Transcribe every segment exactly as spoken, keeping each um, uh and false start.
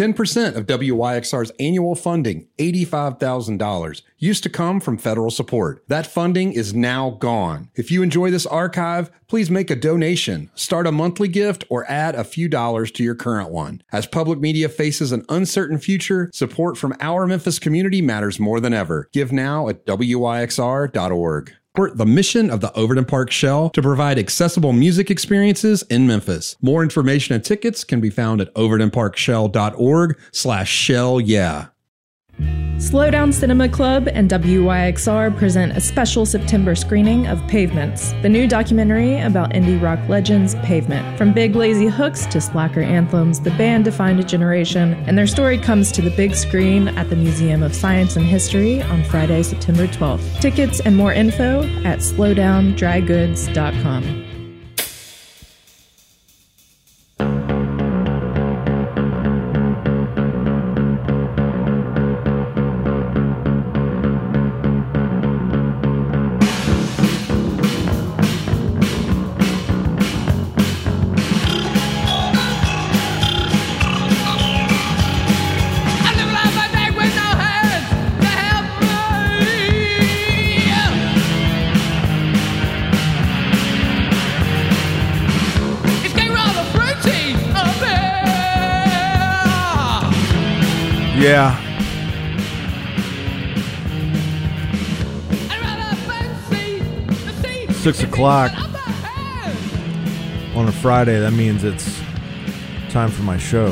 ten percent of W Y X R's annual funding, eighty-five thousand dollars, used to come from federal support. That funding is now gone. If you enjoy this archive, please make a donation, start a monthly gift, or add a few dollars to your current one. As public media faces an uncertain future, support from our Memphis community matters more than ever. Give now at W Y X R dot org. Support the mission of the Overton Park Shell to provide accessible music experiences in Memphis. More information and tickets can be found at overton park shell dot org slash shell yeah. Slowdown Cinema Club and W Y X R present a special September screening of Pavements, the new documentary about indie rock legends Pavement. From big lazy hooks to slacker anthems, the band defined a generation, and their story comes to the big screen at the Museum of Science and History on Friday, September twelfth. Tickets and more info at slowdown dry goods dot com. Yeah. Six o'clock on a Friday. That means it's time for my show.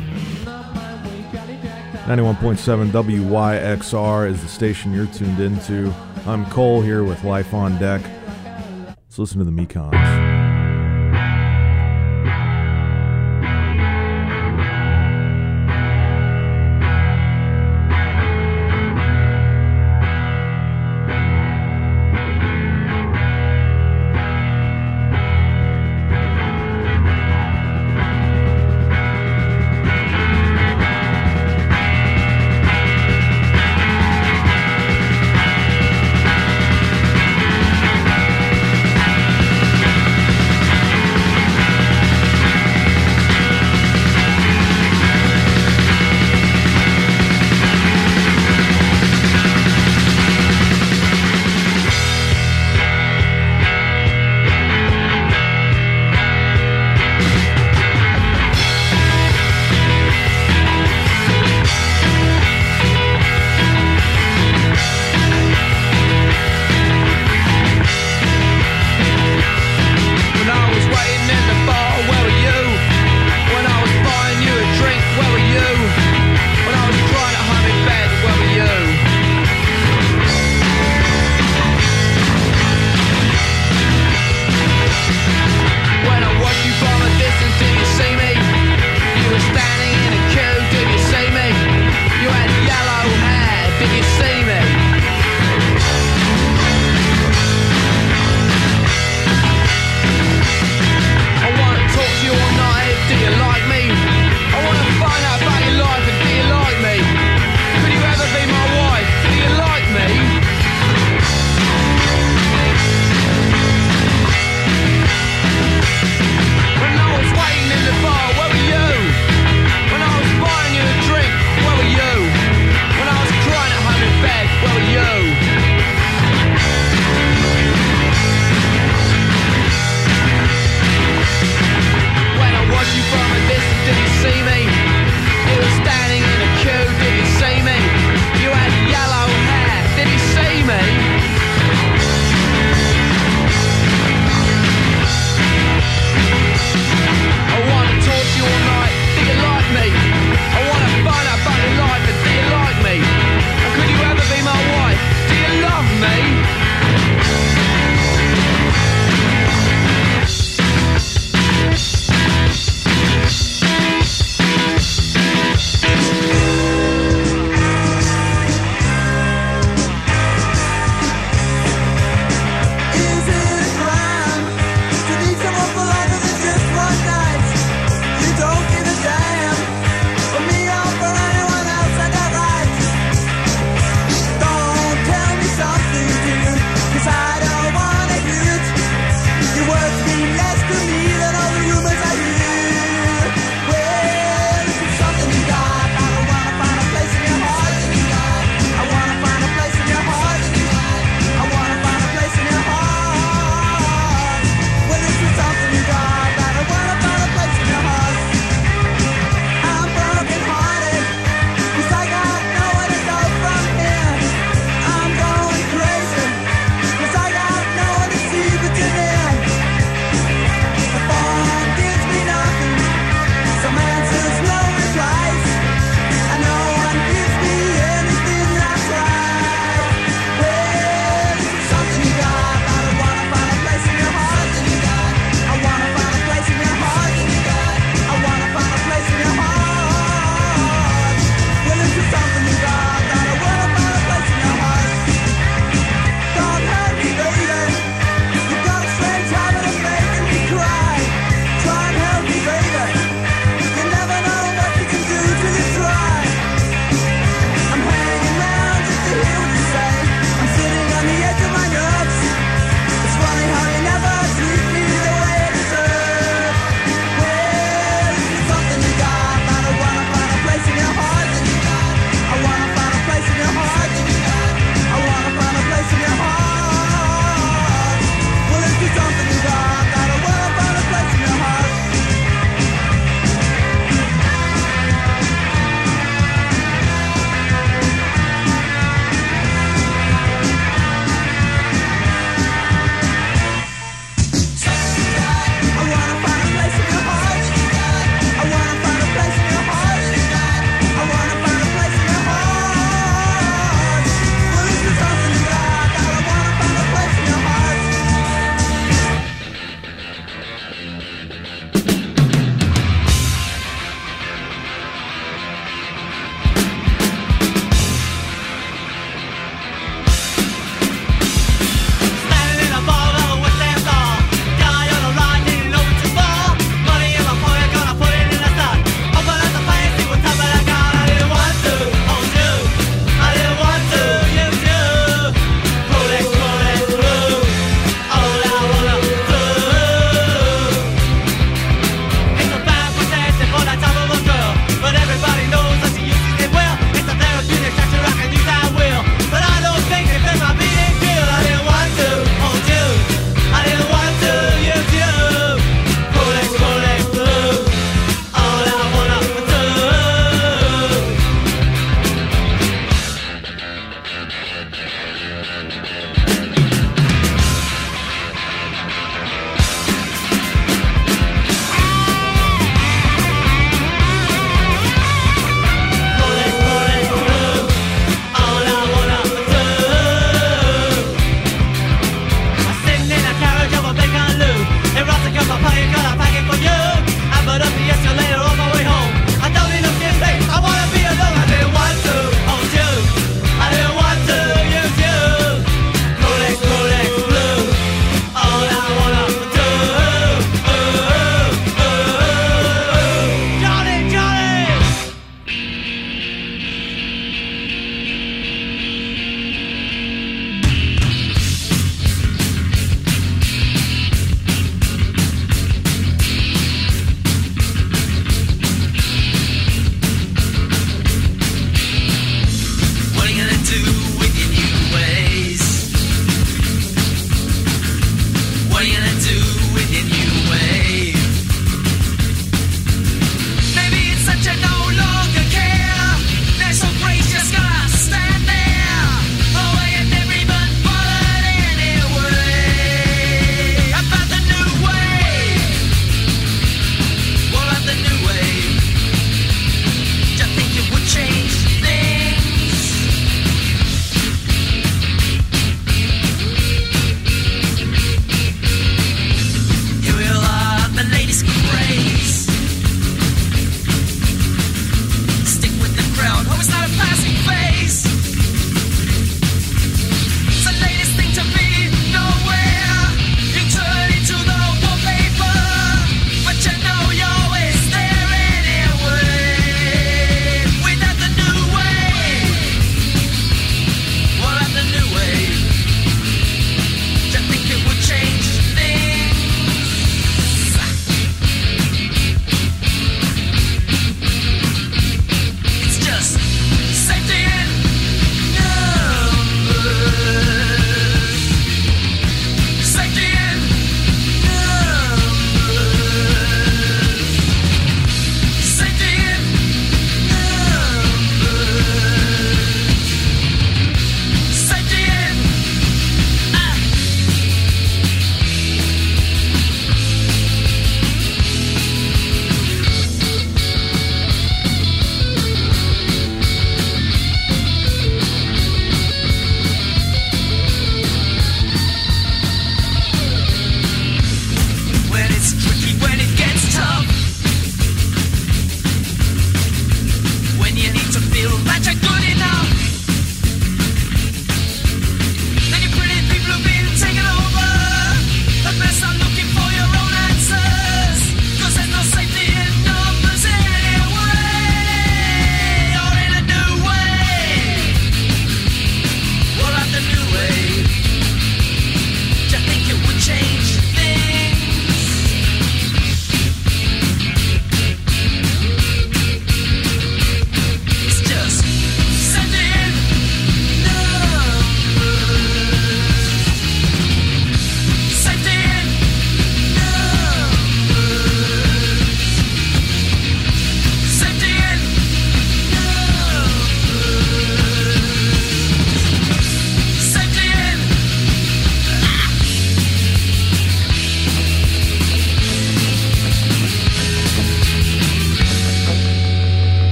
ninety-one point seven W Y X R is the station you're tuned into. I'm Cole here with Life on Deck. Let's listen to the Mekons.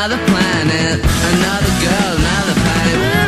another planet, another girl, another planet.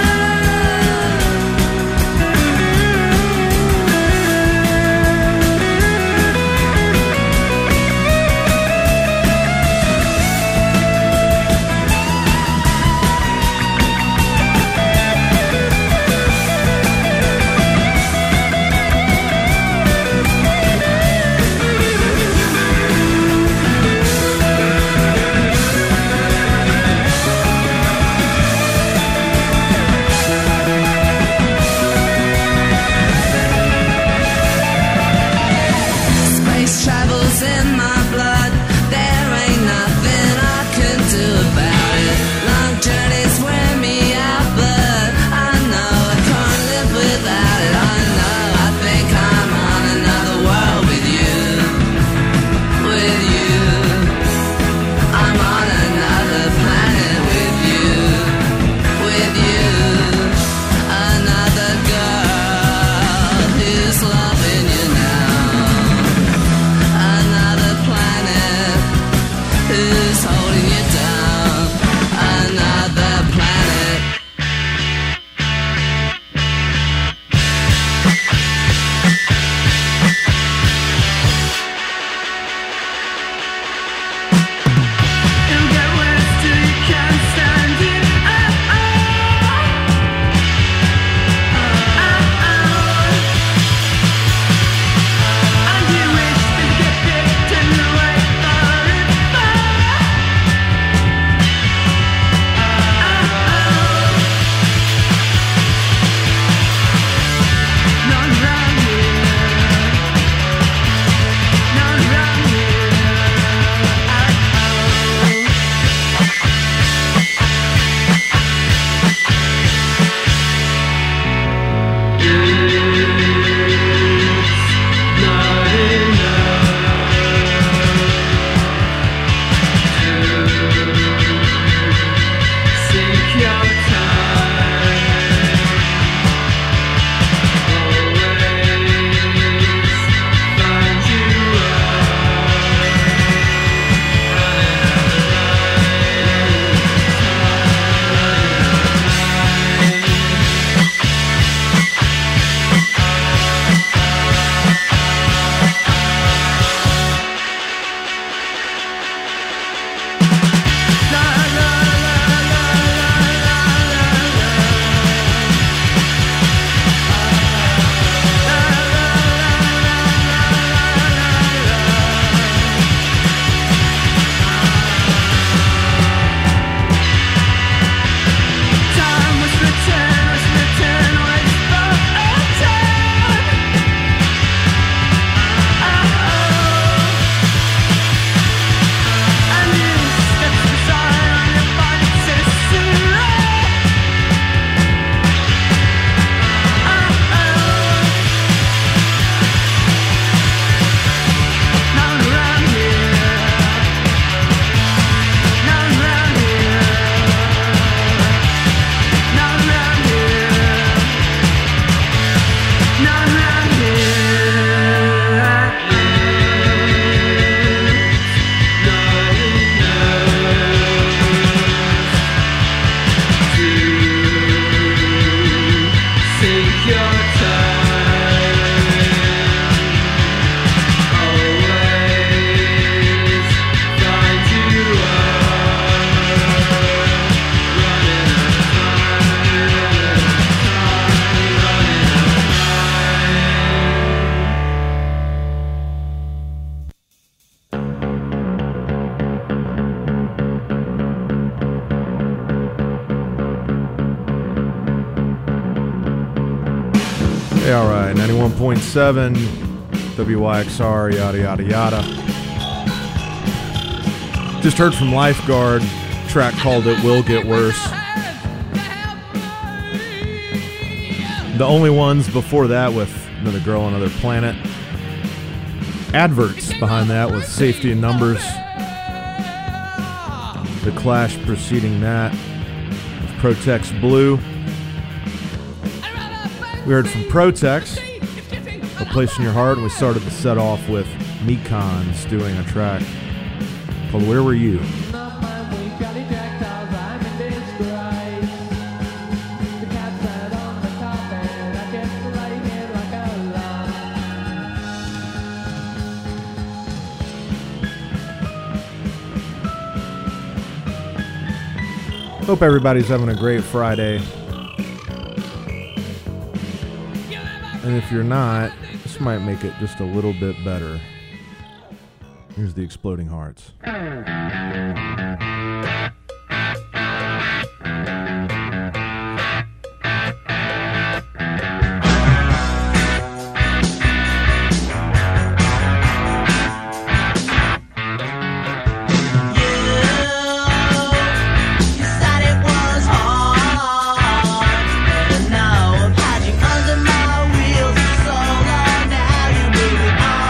Hey, all right, ninety-one point seven W Y X R, yada, yada, yada. Just heard from Lifeguard, track called It Will Get Worse. The only ones before that with Another Girl on Another Planet. Adverts behind that with Safety in Numbers. The Clash preceding that with Protex Blue. We heard from Protex, A Place in Your Heart, and we started the set off with Mekons doing a track called Where Were You? Hope everybody's having a great Friday. And if you're not, this might make it just a little bit better. Here's the Exploding Hearts.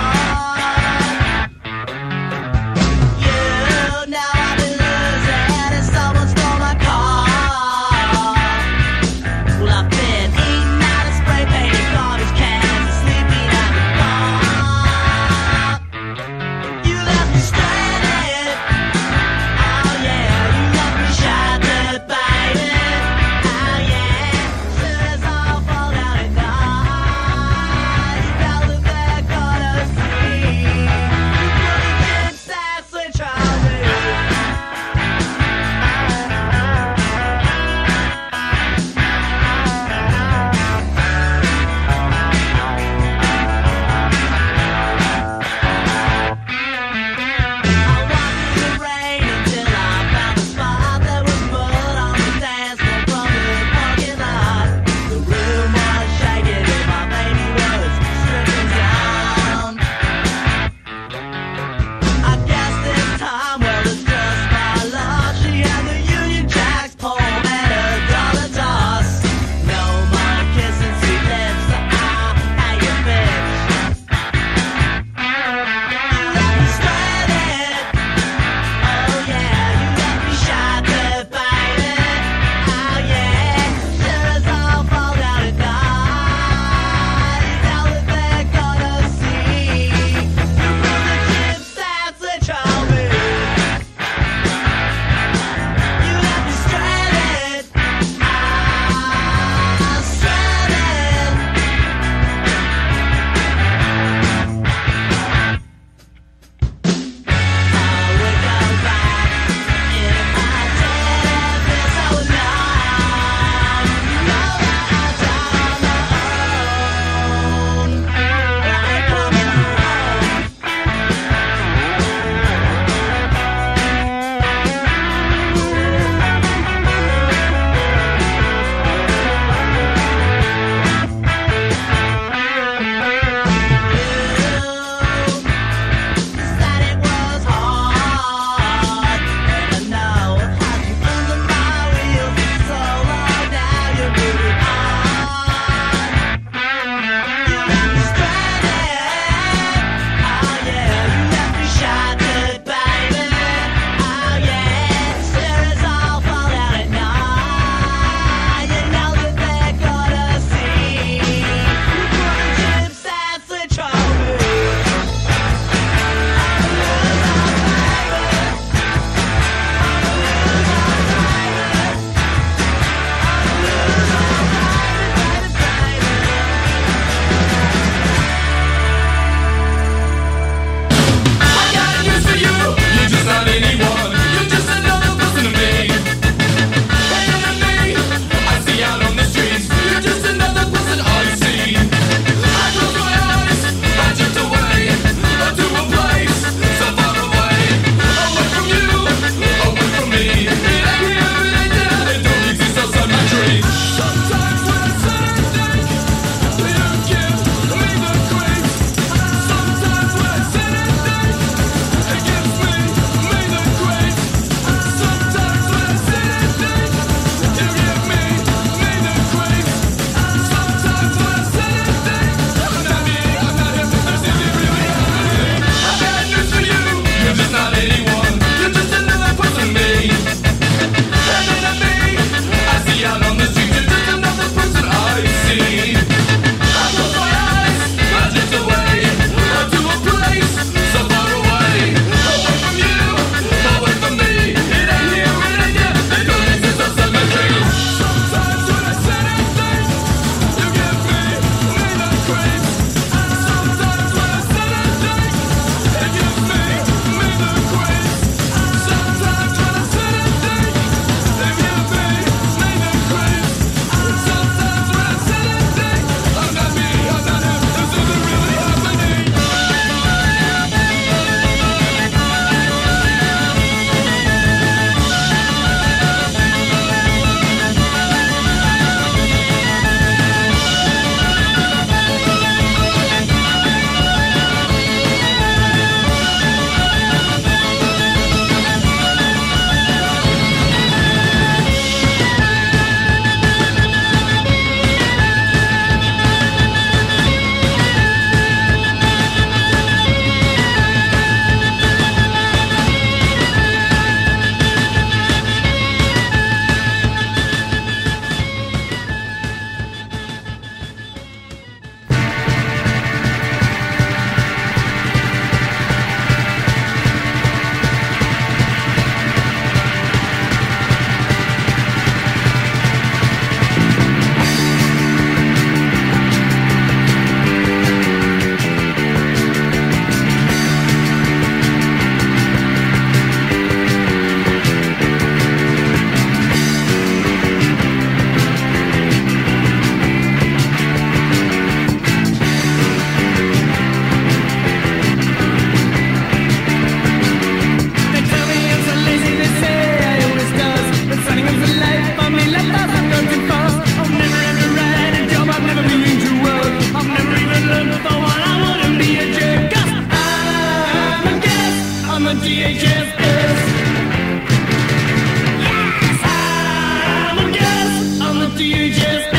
Now I've been losing D H S S. Yes, I'm a guest on the D H S S.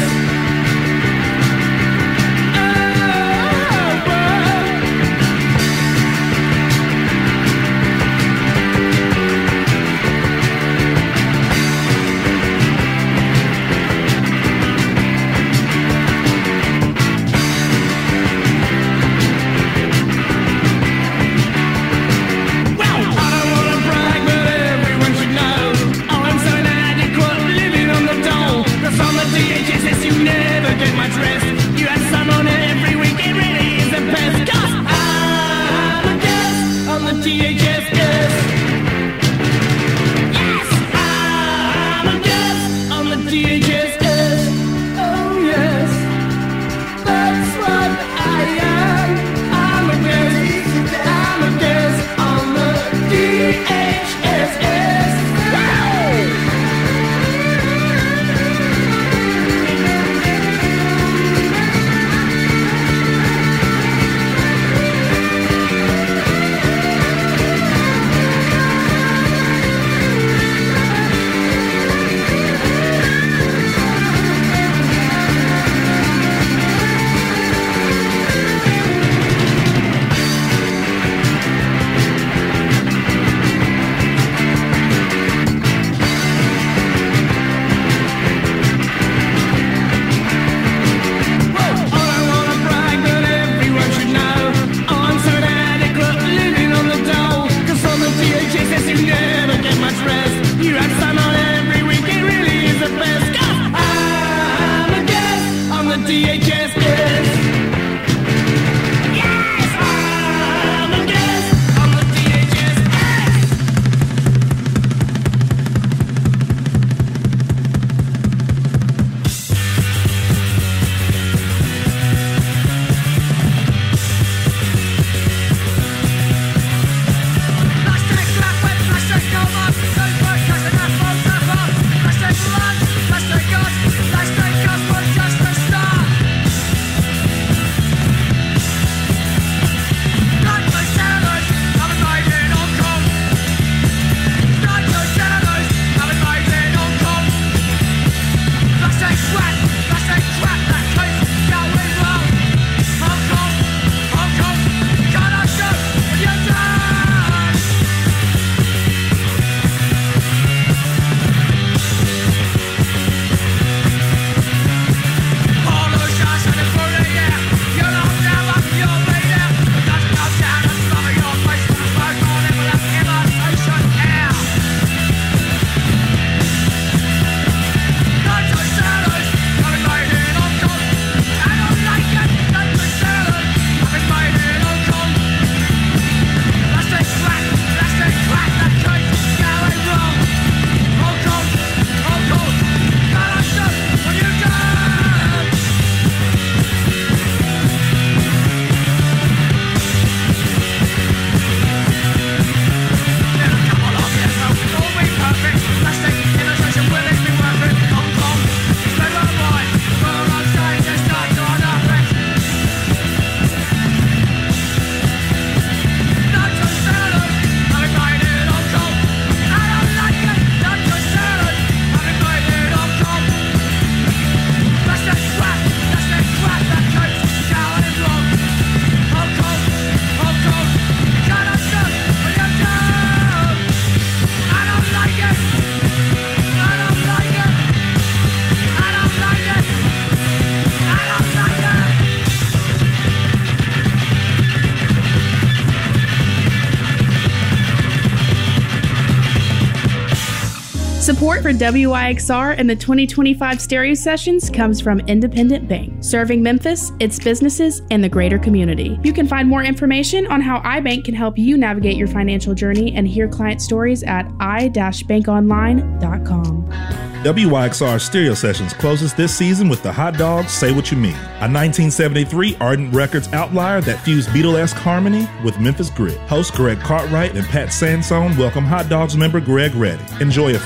Support for W I X R and the twenty twenty-five Stereo Sessions comes from Independent Bank, serving Memphis, its businesses, and the greater community. You can find more information on how iBank can help you navigate your financial journey and hear client stories at i dash bank online dot com. W Y X R Stereo Sessions closes this season with the Hot Dogs Say What You Mean, a nineteen seventy-three Ardent Records outlier that fused Beatlesque harmony with Memphis grit. Host Greg Cartwright and Pat Sansone welcome Hot Dogs member Greg Reddy. Enjoy a free cocktail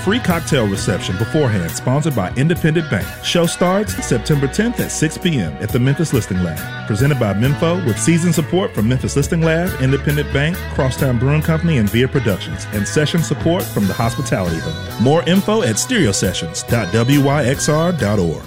cocktail reception beforehand, sponsored by Independent Bank. Show starts September tenth at six p.m. at the Memphis Listing Lab. Presented by Menfo with season support from Memphis Listing Lab, Independent Bank, Crosstown Brewing Company, and Via Productions, and session support from the Hospitality Hub. More info at stereo sessions dot w y x r dot org.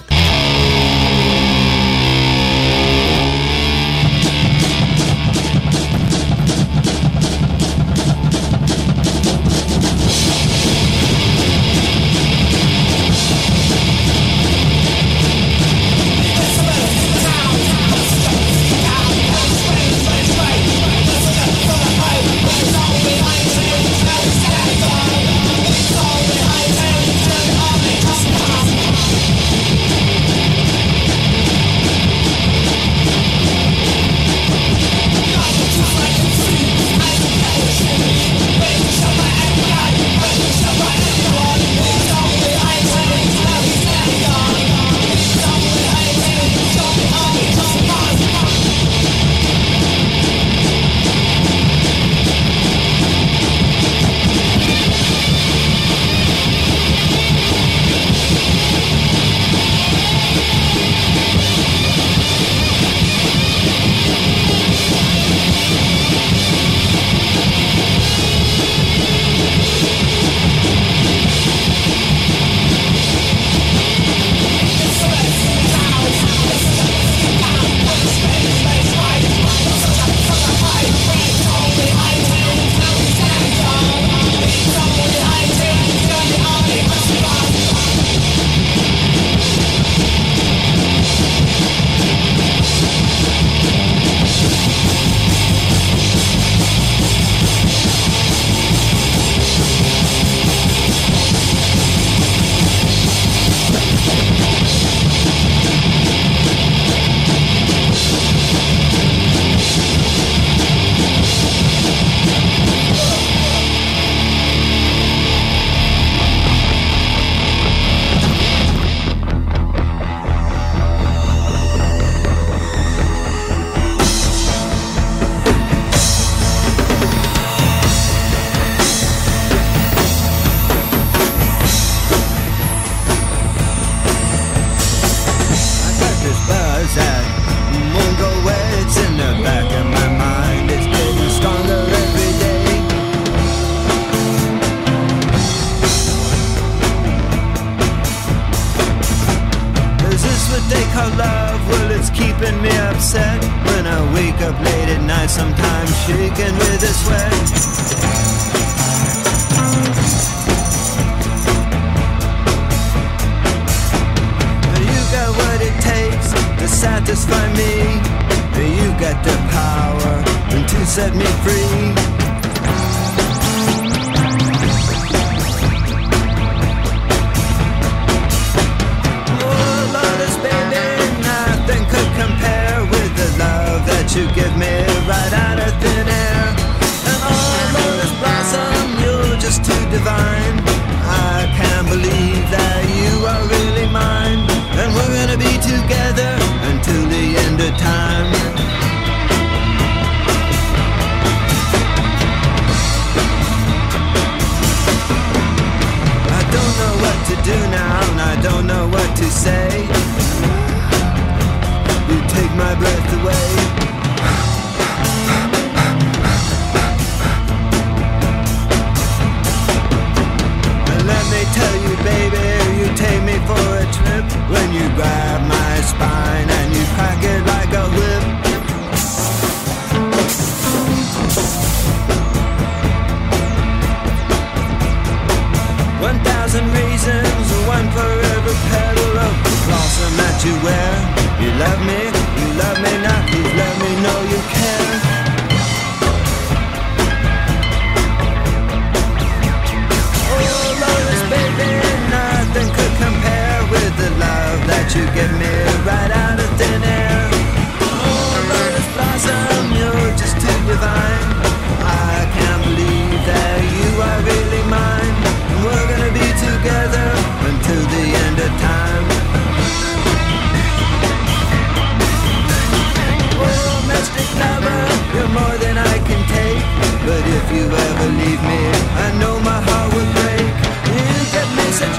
But if you ever leave me, I know my heart will break. You get me such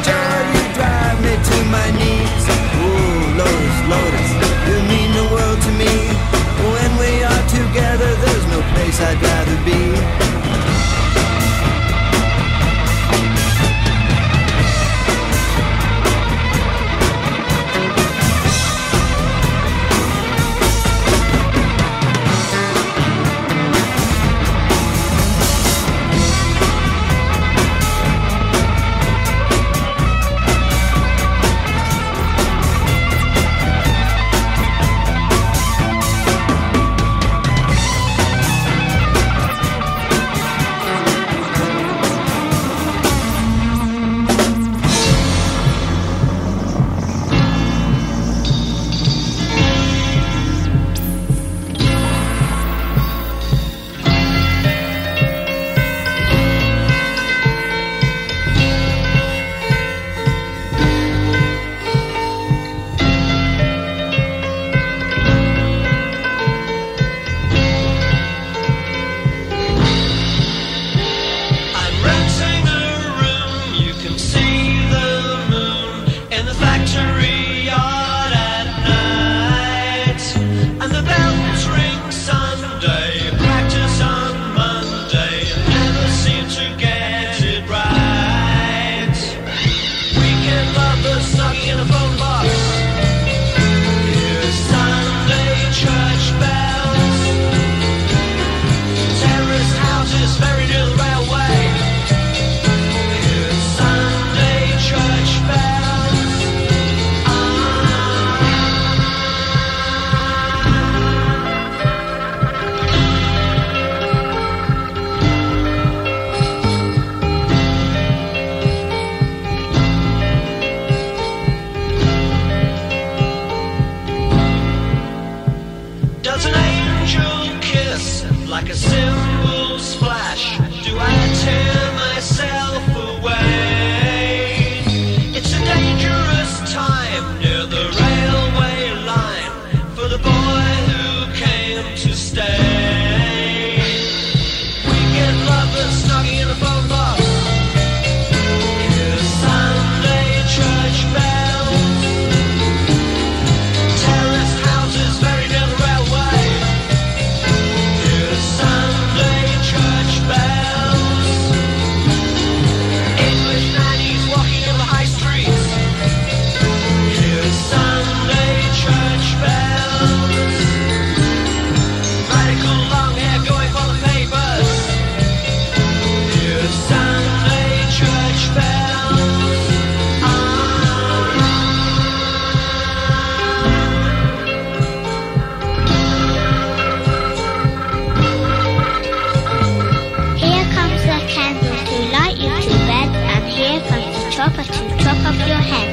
proper to top of your head.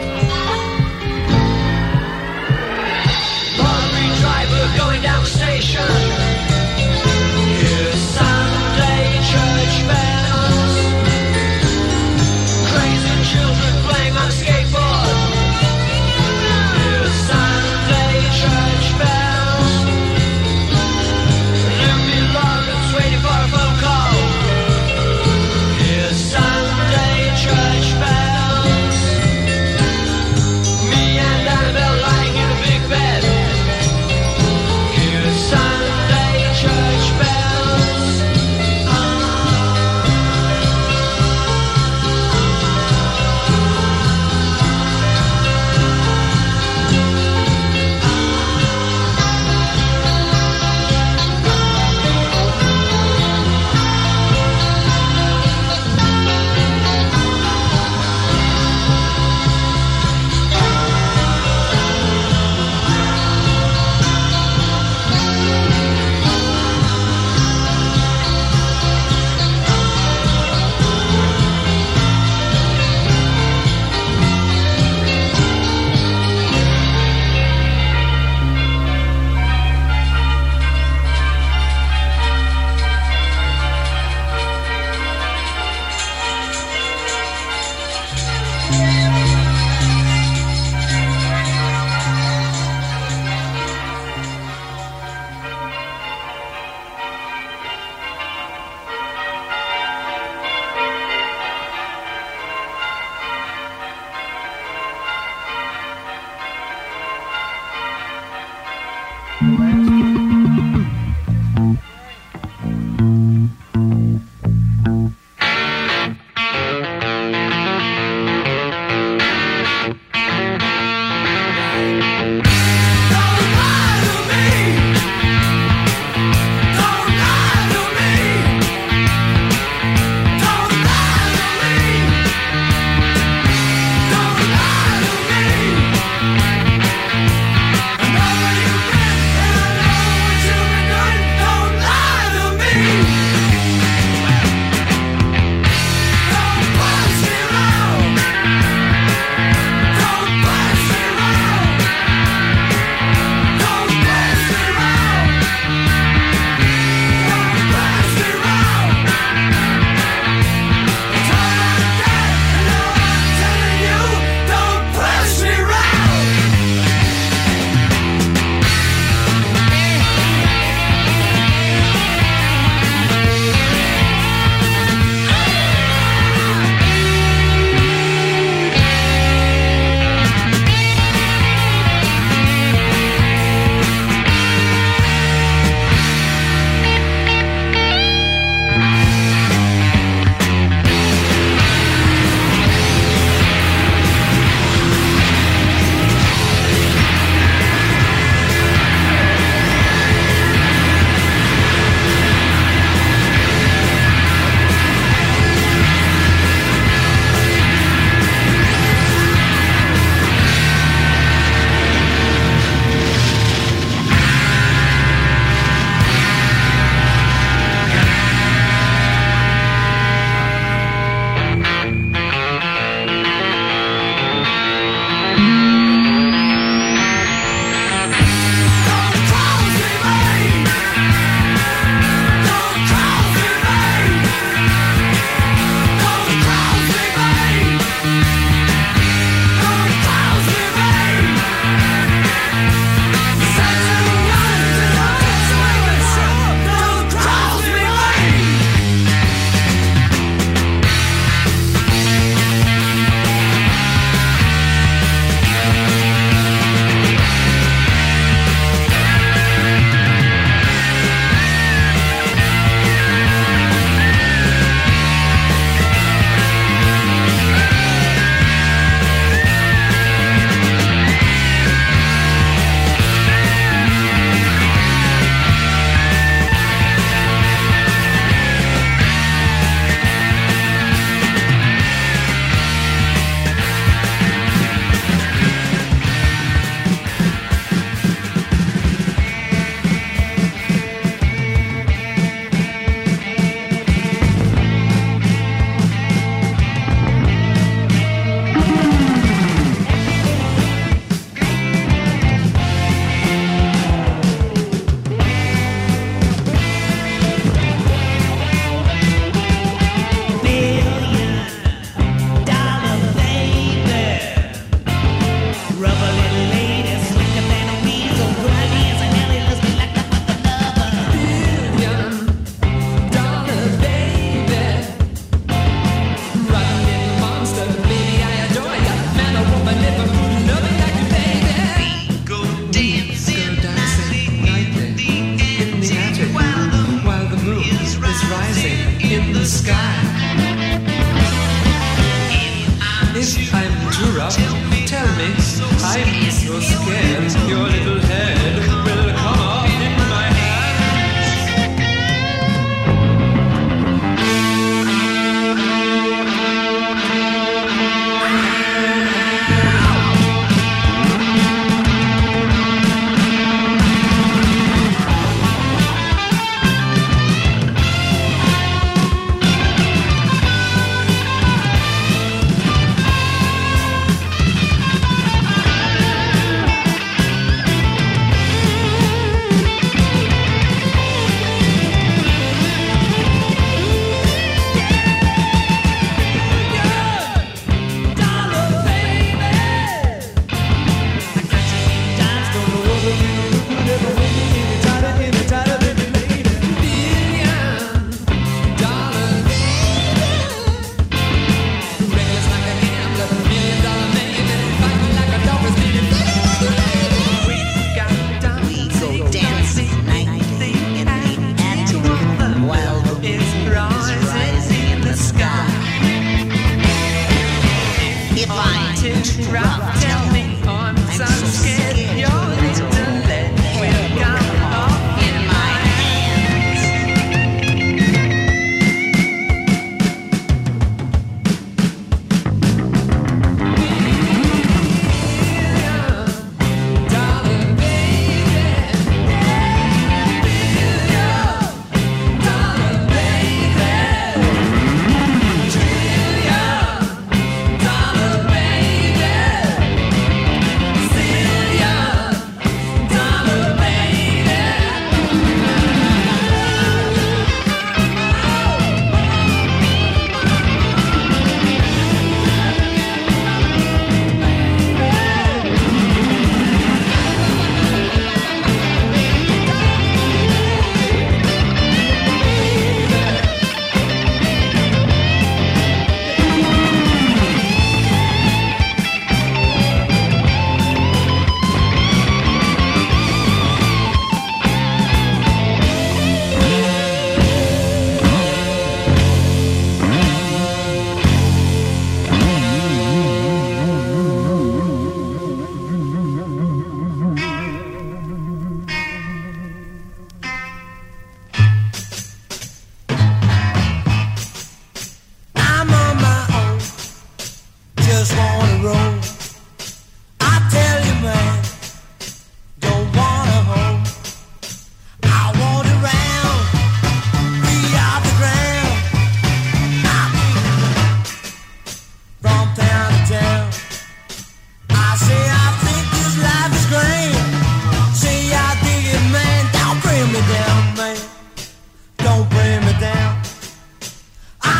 Lorry driver going down the station. Here's Sunday church bells. Crazy children playing on a skateboard. Here's Sunday church bells. Lucy Lawrence waiting for a phone call. Here's Sunday church bells.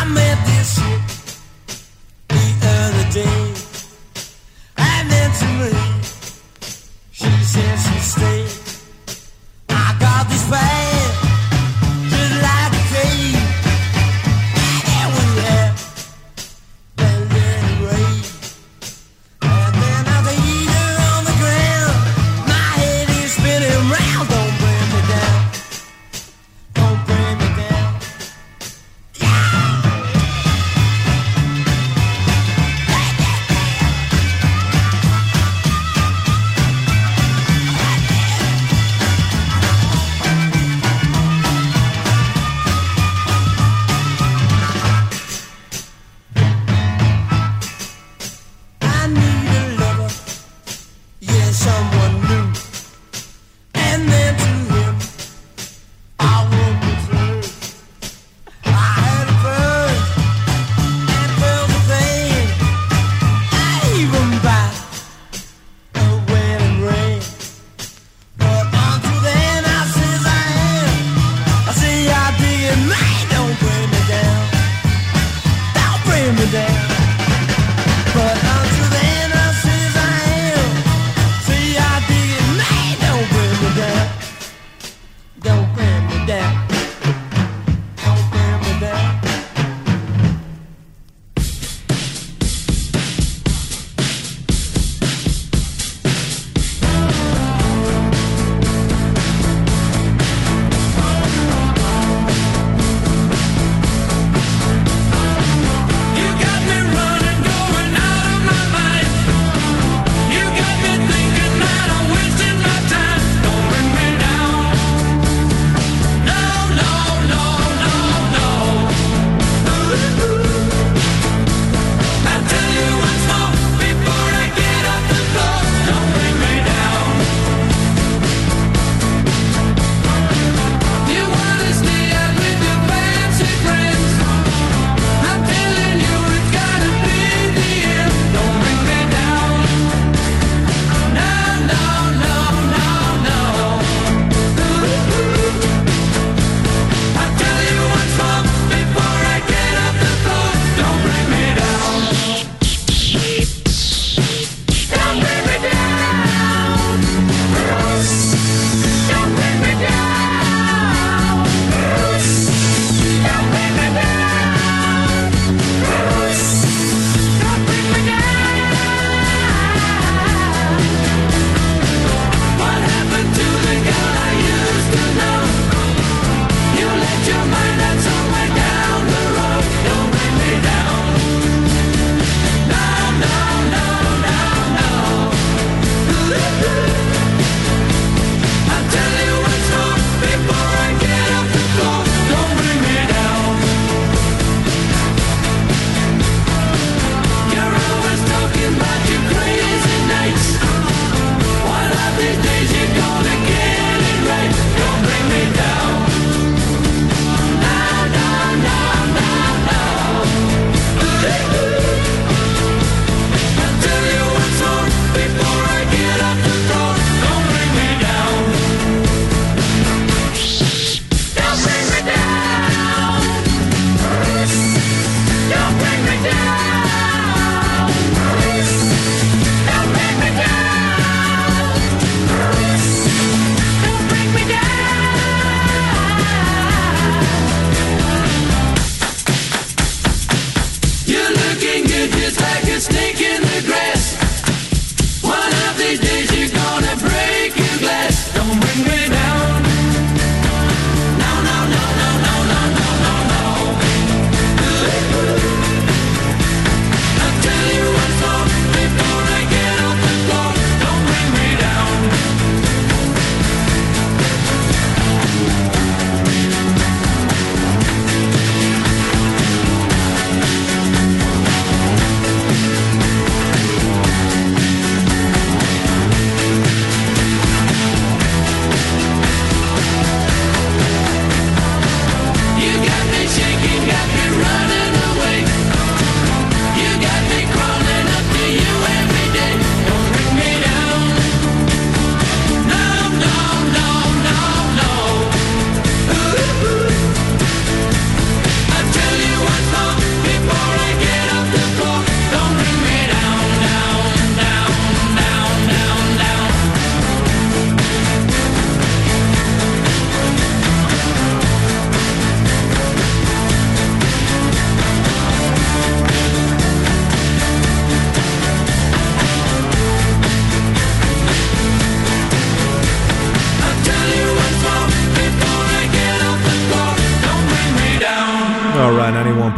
met this chick the other day, and then to me, she said she'd stay. I got this bad, just like a cave, and we had that little rain. And then I laid her on the ground, my head is spinning round. Don't bring me down, don't bring me down. Yeah.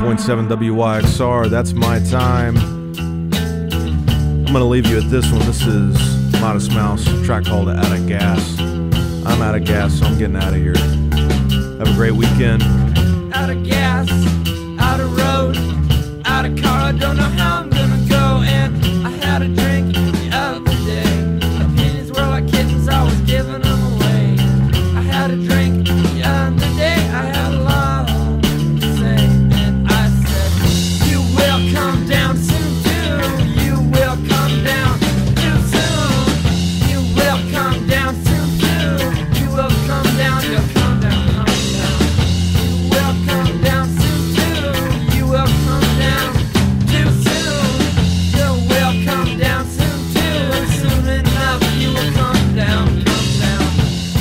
point seven W Y X R. That's my time. I'm going to leave you at this one. This is Modest Mouse, a track called Out of Gas. I'm out of gas, so I'm getting out of here. Have a great weekend. Out of gas, out of road, out of car, I don't know how I'm gonna go. And I had a drink the other day. Opinions were like kittens, I was giving them away. I had a drink the other day, I had a lot to say. And I said, you will come down soon too. You will come down too soon. You will come down soon too. You will come down, you'll come down, come down. You will come down soon too. You will come down too soon. You will come down soon too. Soon enough you will come down, come down.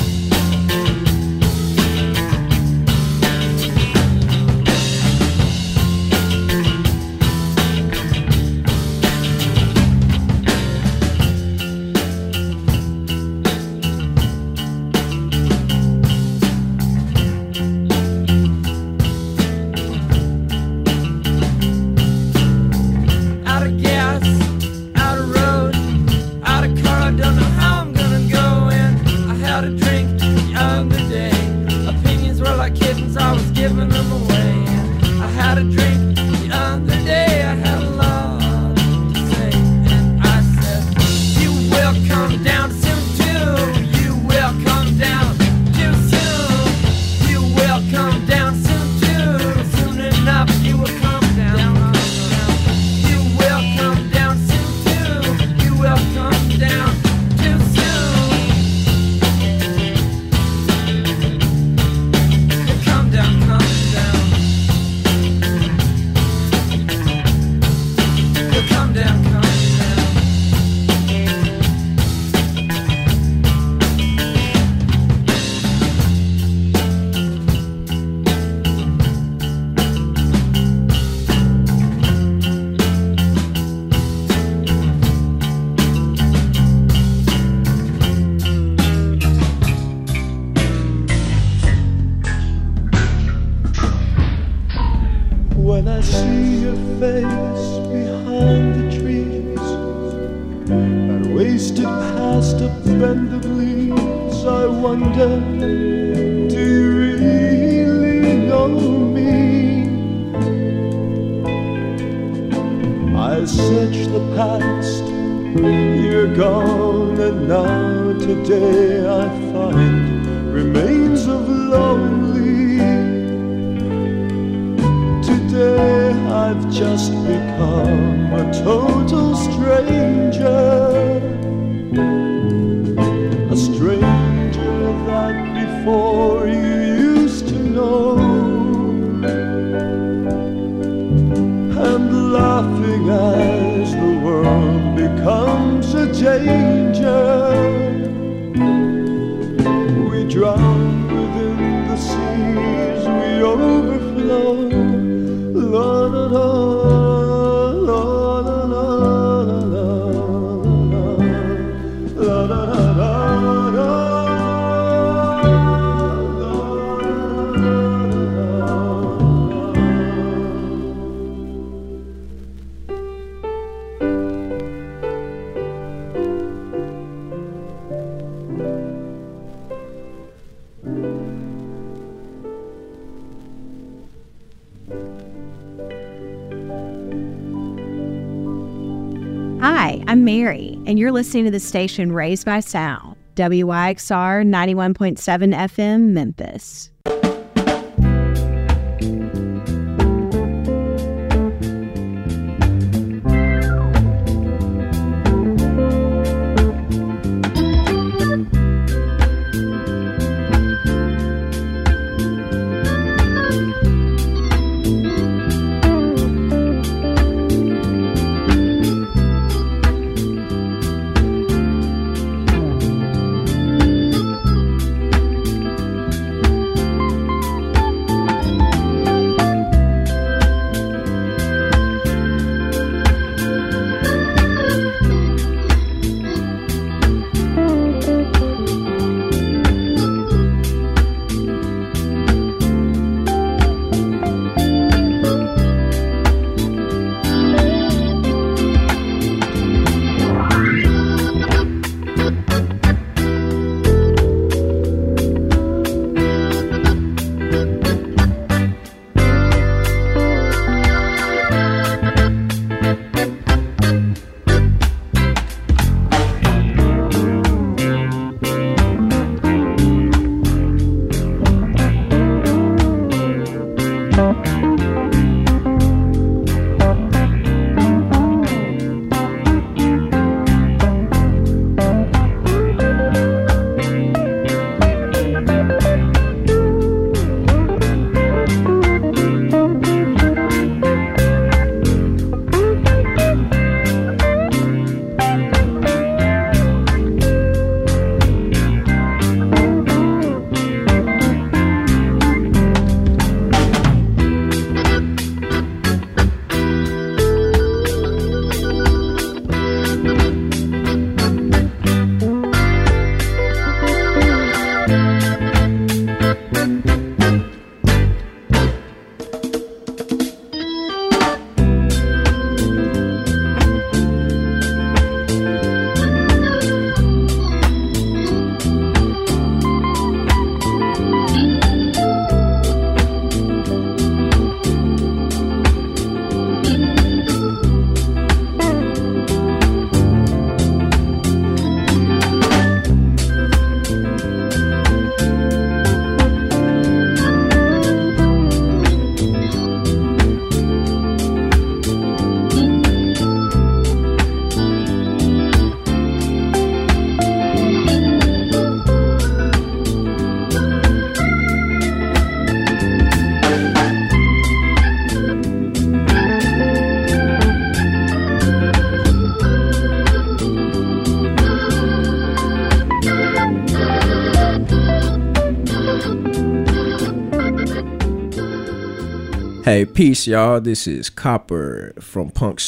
Out of gas, out of road, out of car, I don't know how I'm gonna go. And I had a drink the other day. Opinions were like kittens, I was giving them away. And I had a drink the other day, I had a lot to say. And I said, you will come down soon too. You will come down too soon. You will come down soon too. Soon enough you will come down. You will come down soon too. You will come down too soon. You come down, come down. You come down, come down. When I see your face behind the trees, that wasted past a bend of leaves, I wonder, do you really know me? I search the past, you're gone, and now today I find remains of lonely. Today I've just become a total stranger, a stranger that before you used to know, and laughing as the world becomes a danger, we drown within the seas, we overflow. La la la, la la la, la la la, la la Hi, I'm Mary, and you're listening to the station Raised by Sound, W Y X R ninety-one point seven F M, Memphis. Hey, peace, y'all. This is Copper from Punk